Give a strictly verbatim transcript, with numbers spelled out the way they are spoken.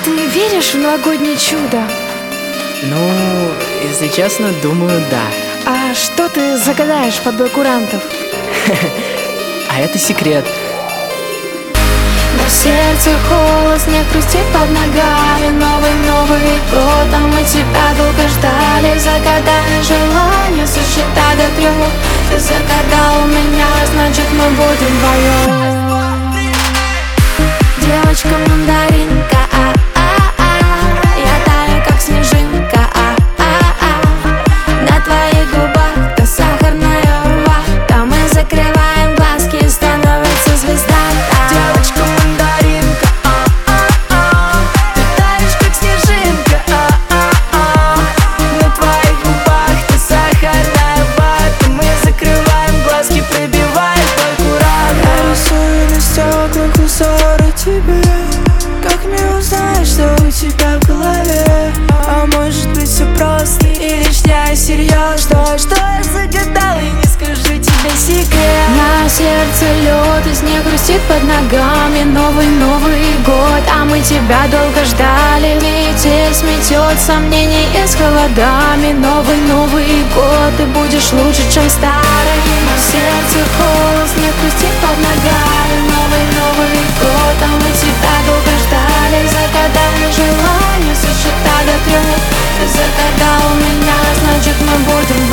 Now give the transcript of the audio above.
Ты веришь в новогоднее чудо? Ну, если честно, думаю, да. А что ты загадаешь под бой курантов? А это секрет. На сердце холод, снег хрустит под ногами. Новый-новый год, а мы тебя долго ждали. Загадай желание, сосчитай до трех. Ты загадал меня, значит мы будем вдвоем. Девочка-мандаринка, а-а-а, я таю, как снежинка, а-а-а. На твоих губах та сахарная вата. Мы закрываем глазки, и становится звезда. Девочка-мандаринка, а-а-а, ты таешь, как снежинка, а-а-а. На твоих губах та сахарная вата. Мы закрываем глазки, пробиваем твой кураж. Я рисую на стеклах узоры тебе. Как мне узнать, что у тебя в голове? А может быть все просто, и лишь я серьез. Что, что я загадал, и не скажу тебе секрет. На сердце лед, и снег хрустит под ногами. Новый-новый год, а мы тебя долго ждали. Метель сметет сомнения с холодами. Новый-новый год, ты будешь лучше, чем старый. На сердце холод, снег хрустит под ногами. Новый-новый год, а мы тебя долго ждали. Загадай желание, сосчитай до трех. Ты загадал меня, значит мы будем